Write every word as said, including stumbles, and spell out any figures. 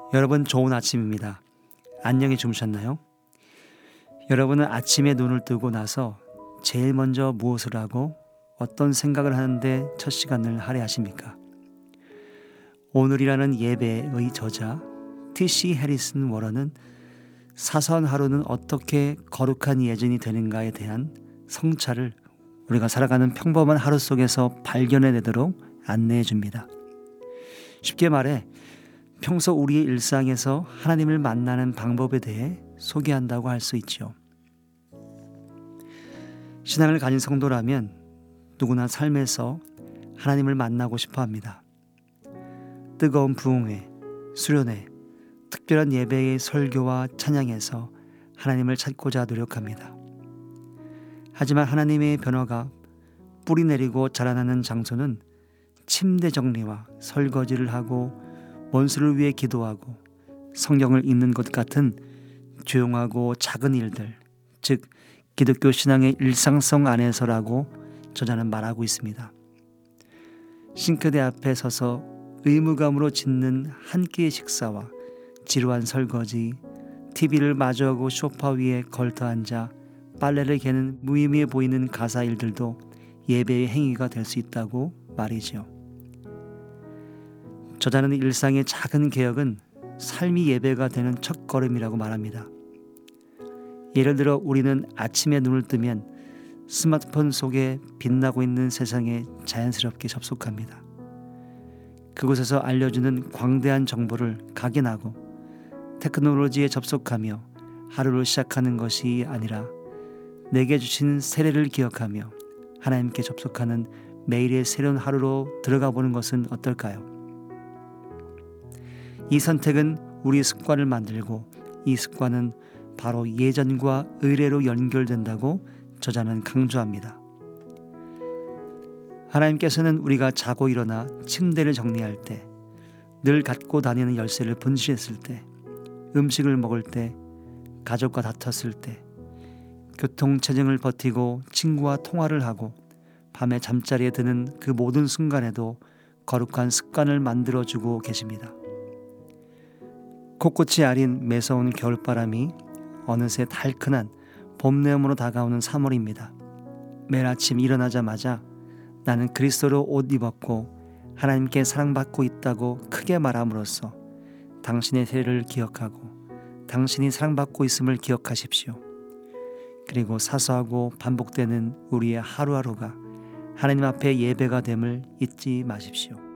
여러분 좋은 아침입니다. 안녕히 주무셨나요? 여러분은 아침에 눈을 뜨고 나서 제일 먼저 무엇을 하고 어떤 생각을 하는데 첫 시간을 할애하십니까? 오늘이라는 예배의 저자 티씨 해리슨 워런은 사소한 하루는 어떻게 거룩한 예전이 되는가에 대한 성찰을 우리가 살아가는 평범한 하루 속에서 발견해내도록 안내해 줍니다. 쉽게 말해 평소 우리의 일상에서 하나님을 만나는 방법에 대해 소개한다고 할 수 있죠. 신앙을 가진 성도라면 누구나 삶에서 하나님을 만나고 싶어 합니다. 뜨거운 부흥회, 수련회, 특별한 예배의 설교와 찬양에서 하나님을 찾고자 노력합니다. 하지만 하나님의 변화가 뿌리 내리고 자라나는 장소는 침대 정리와 설거지를 하고 원수를 위해 기도하고 성경을 읽는 것 같은 조용하고 작은 일들, 즉 기독교 신앙의 일상성 안에서라고 저자는 말하고 있습니다. 싱크대 앞에 서서 의무감으로 짓는 한 끼의 식사와 지루한 설거지, 티비를 마주하고 소파 위에 걸터앉아 빨래를 개는 무의미해 보이는 가사 일들도 예배의 행위가 될 수 있다고 말이지요. 저자는 일상의 작은 개혁은 삶이 예배가 되는 첫걸음이라고 말합니다. 예를 들어 우리는 아침에 눈을 뜨면 스마트폰 속에 빛나고 있는 세상에 자연스럽게 접속합니다. 그곳에서 알려주는 광대한 정보를 각인하고 테크놀로지에 접속하며 하루를 시작하는 것이 아니라 내게 주신 세례를 기억하며 하나님께 접속하는 매일의 새로운 하루로 들어가 보는 것은 어떨까요? 이 선택은 우리 습관을 만들고 이 습관은 바로 예전과 의례로 연결된다고 저자는 강조합니다. 하나님께서는 우리가 자고 일어나 침대를 정리할 때, 늘 갖고 다니는 열쇠를 분실했을 때, 음식을 먹을 때, 가족과 다퉜을 때, 교통체증을 버티고 친구와 통화를 하고 밤에 잠자리에 드는 그 모든 순간에도 거룩한 습관을 만들어주고 계십니다. 코끝이 아린 매서운 겨울바람이 어느새 달큰한 봄내음으로 다가오는 삼월입니다. 매일 아침 일어나자마자 나는 그리스도로 옷 입었고 하나님께 사랑받고 있다고 크게 말함으로써 당신의 세례를 기억하고 당신이 사랑받고 있음을 기억하십시오. 그리고 사소하고 반복되는 우리의 하루하루가 하나님 앞에 예배가 됨을 잊지 마십시오.